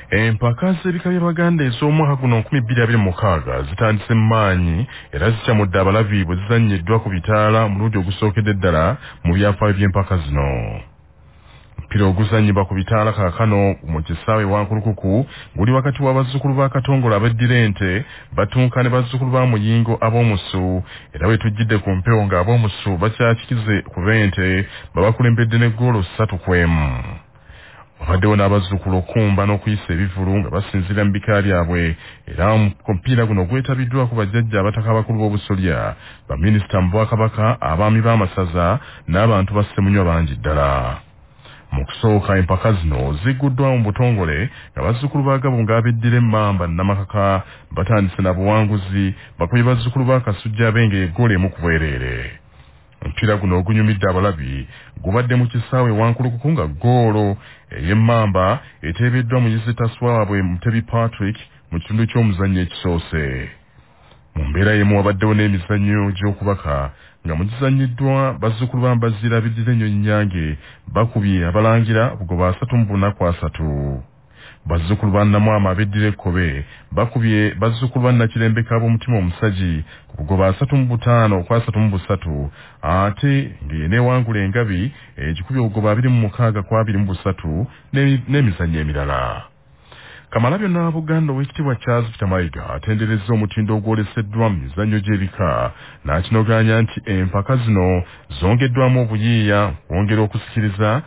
Empaka z'ebika by'Abaganda ez'omwaka guno 2026 zitandise maanyi era zikyamudde abalabi bwe zizannyiddwa ku bitaala mu luugi ogusookedde ddala mu byafaayo by'empaka zino. Omupiira oguzannyibwa ku bitaala kaakano mu kisaawe Wankulukuku guli wakati w'abazzukulu ba Katongole abeddira ente batunka ne bazzukulu ba Muyingo ab'omusu era bwe tujjidde ku mpewo ng'ab'omusu bakyakikize ku b'ente babakulembedde ne ggoolo 3-1. Wabaddewo n'abazzukulu okumba n'okuyisa ebivulu nga basinziira mu bika byabwe era omupiira guno gwetabiddwa ku bajjajja abataka abakulu b'obusolya baminisita mu Bwakabaka abaami b'amasaza n'abantu ba Ssemunywa bangi ddala. Mu kusooka empaka zino zigguddwa mu butongole nga bazzukulu ba Gabo ng'abeddira Emmamba Namakaka batandise na buwanguzi bakubye bazzukulu ba Kasujja Abenge eggoolo emu ku bwereere. Omupiira guno ogunyumidde abalabi gubadde mu kisaawe Wankulukuku nga ggoolo ey'Emmamba eteebeddwa mu Yisitaswabwe Mutebi Patrick mu kitundu ky'omuzannyo ekisoose. Mu mbeera y'emu wabaddewo n'emizannyo gy'okubaka nga mugizannyiddwa bazzukulu ba Mbazira Biddira Ennyonyi Nyange bakubye abalangira bugoba 3-3. Bazzukulu ba Namwama abeddira Ekkobe bakubye bazzukulu ba Nakirembeka ab'omutima omusagi ku bugoba 3-5-3 ate ng'eneewangula Engabi ekikubye obugoba 26-23 n'emizannyo emirala. Kamalabyonna Buganda ow'ekitiibwa Charles Peter Mayiga atenderezza omutindo ogwoleseddwa mu mizannyo gy'ebika n'akinoganya nti empaka zino zongeddwamu obuyiiya kwongera okusikiriza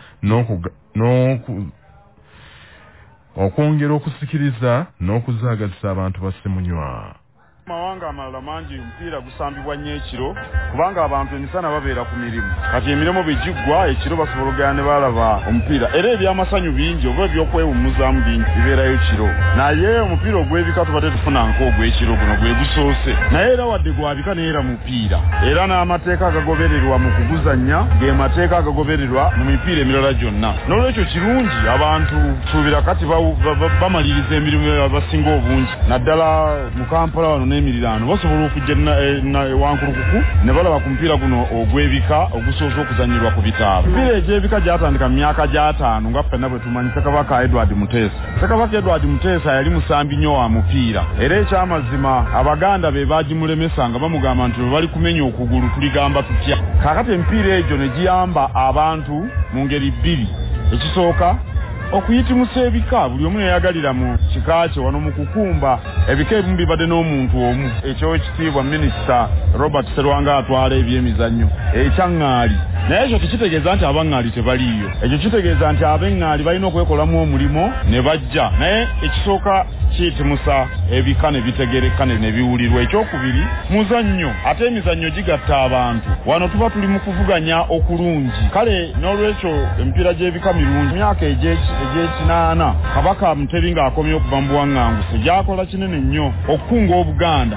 n'okuzaagazisa abantu ba Ssemunywa. Mawanga amalala mangi omupiira gusambibwa nnyo ekiro kubanga abantu emisana babeera ku mirimu kati emirimo begiggwa ekiro basobola ogenda ne balaba omupiira era ebyamasanyu bingi oba ebyokwewummuzaamu bingi bibeerayo kiro naye omupiira ogw'ebika tubadde tufunanka ogw'ekiro guno gwe gusoose naye era wadde gwabika neera mupiira era n'amateeka agagobererwa mu kuguzannya ge mateeka agagobererwa mu mipiira emirala gyonna n'olwekyo kirungi abantu suubira kati bamaliriza emirimu basinga obungi naddala mu Kampala wano n'emirirano basobola okujja Wankulukuku ne balaba ku mupiira guno ogw'ebika ogusoose okuzannyirwa ku bitaala. Emipiira egy'ebika gyatandika mu myaka gya 5 nga ffenna bwe tumanyi Ssekabaka Edward Muteesa. Ssekabaka Edward Muteesa yali musambi nnyo wa mupiira era ekyamazima Abaganda be baagimulemesa nga bamugamba nti bwe bali kumenya okugulu tuligamba tutya. Kaakati emipiira egyo ne giyamba abantu mu ngeri bbiri. Ekisooka okuyitimusa ebika buli omu yayagalira mu kika kye wano mu kukumba ebika ebimu bibadde n'omuntu omu ekyoekitiibwa minisita Robert Sserwanga atwala ebyemizannyo ekyaŋŋaali naye ekyo tekitegeeza nti abaŋŋaali tebaliiyo ekyo kitegeeza nti ab'eŋŋaali balina okwekolamu omulimo ne bajja naye ekisooka kiyitimusa ebika ne bitegereka ne biwulirwa. Ekyokubiri muzannyo ate emizannyo gigatta abantu wano tuba tuli mu kuvuganya okulungi kale n'olwekyo emipiira gy'ebika mirungi myaka egy'ekinaana Kabaka Mutebi ng'akomye okuva mu buwaŋŋanguse gyakola kinene nnyo okukunga Obuganda.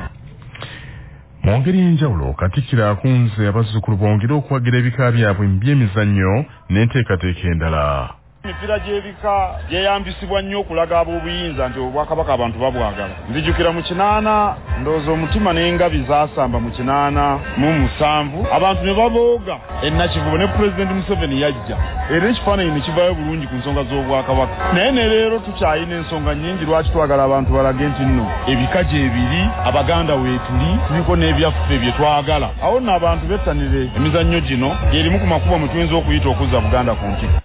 Mu ngeri y'enjawulo Katikkiro akunze abazzukulu bongere okuwagira ebika byabwe mu by'emizannyo n'enteekateeka endala. Emipiira gy'ebika gyeyambisibwa nnyo okulaga ab'obuyinza nti Obwakabaka abantu babwagala. Nzijukira mu 8 ndowooza omutima n'engabi zaasamba mu 87 abantu ne babooga ennakivubo ne Pulezidenti Museveni yajja era ekifaananyi ne kivaayo bulungi ku nsonga z'Obwakabaka. Naye ne leero tukyayina ensonga nnyingi lwaki twagala abantu balage nti nno ebika gyebiri Abaganda weetuli tuliko n'ebyaffe bye twagala. Awo nno abantu bettanire emizannyo gino gyerimu ku makubo mwe tuyinza okuyita okuzza Buganda ku ntikko.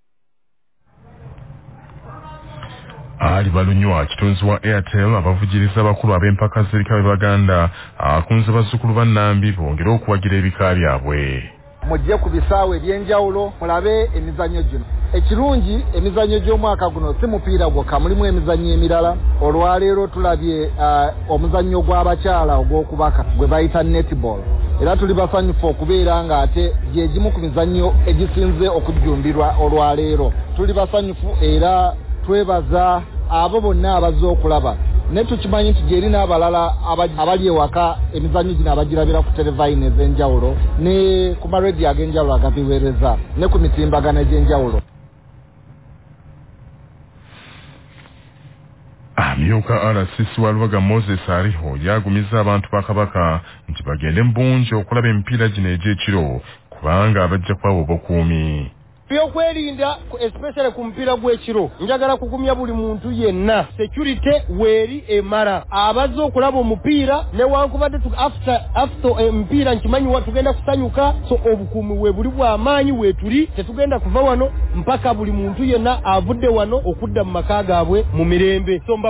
Ali Balunywa kitunzi wa Airtel abavugiriza abakulu ab'empaka z'ebika by'Abaganda akunze bazzukulu ba Nambi bongere okuwagira ebika byabwe. Mujje ku bisaawe eby'enjawulo mulabe emizannyo gino. Ekirungi emizannyo gy'omwaka guno si mupiira gwokka mulimu emizannyo emirala. Olwaleero tulabye omuzannyo gw'abakyala ogw'okubaka gwe bayita netball. Era tuli basanyufu okubeera nga ate gyegimu ku mizannyo egisinze okujjumbirwa olwaleero. Tuli basanyufu era twebaza abo bonna abazze okulaba ne tukimanyi nti gyeri n'abalala abali ewaka emizannyo gino abagirabira ku televayini ez'enjawulo ne ku marediyo ag'enjawulo agabiweereza ne ku mitimbagano egy'enjawulo. Amyuka RCC wa Lubaga Moses aliho yagumiza abantu ba Kabaka nti bagende mu bungi okulaba emipiira gino egy'ekiro kubanga abajja kwawo obukuumi. byokwerinda especially ku mpira gw'ekiro njagala kugumya buli muntu yenna security weeri emara abazze okulaba omupiira newankubadde after mpira nkimanyi watugenda kusanyuka so obukuumi we buli bw'amaanyi weetuli tetugenda kuva wano mpaka buli muntu yenna avudde wano okudda mu maka gaabwe mu mirembe so